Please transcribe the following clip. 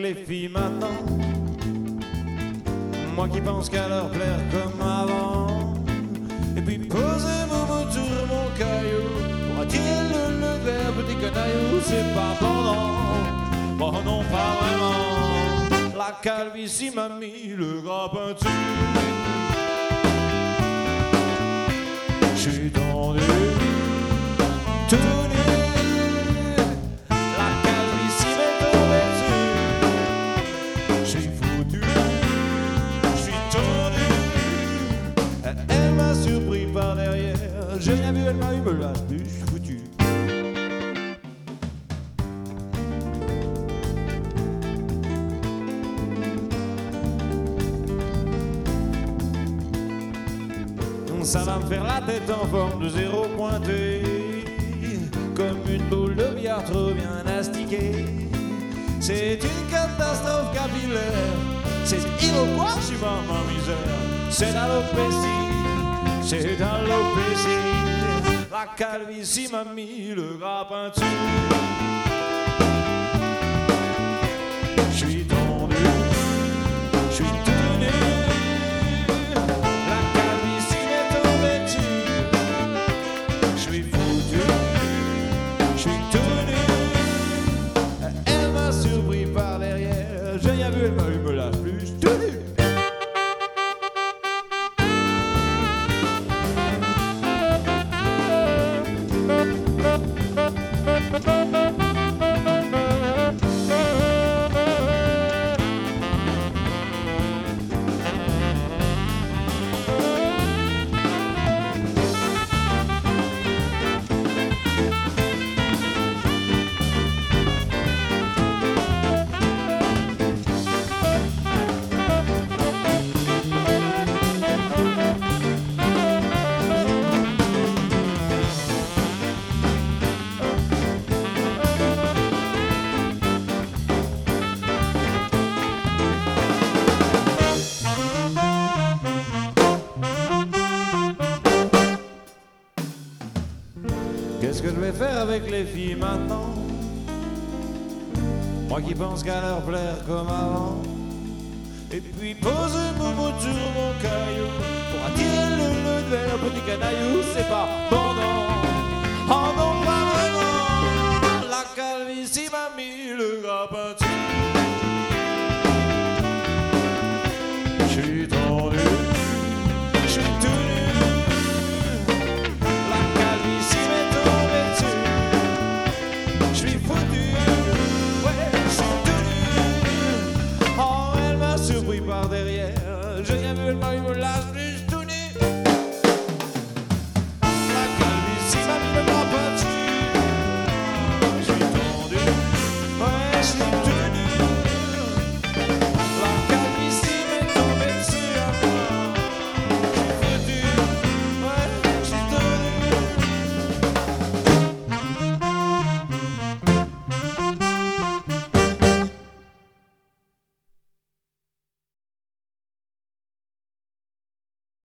les filles maintenant. Moi qui pense qu'à leur plaire comme avant. Et puis posez-vous sur mon caillou pour attirer le verre, petit canaillou. C'est pas pendant, oh non pas vraiment. La calvitie m'a mis le gras peinture. J'suis tendu, tout nu. La calvitie m'est tombée dessus. J'suis foutu, j'suis tendu. Elle m'a surpris par derrière. J'ai rien vu, elle m'a eu, me l'a plus, j'suis foutu. Ça va me faire la tête en forme de zéro pointé, comme une boule de billard trop bien astiquée. C'est une catastrophe capillaire, c'est Iroquois, je suis pas ma misère. C'est l'alopécie, c'est l'alopécie. La calvitie m'a mis le gras peinture. J'suis tendu, j'suis tenu. Surpris par derrière, j'ai rien vu, elle m'a eu, me l'a plus tenu. Qu'est-ce que je vais faire avec les filles maintenant? Moi qui pense qu'à leur plaire comme avant. Et puis poser mon mot sur mon caillou pour attirer le verre, petit canaillou. C'est pas pendant, oh non pas vraiment. La calvitie m'a mis le gras peinture. J'suis tendu, j'suis tenu. Surpris par derrière, j'ai rien vu, elle m'a eu, me lâche.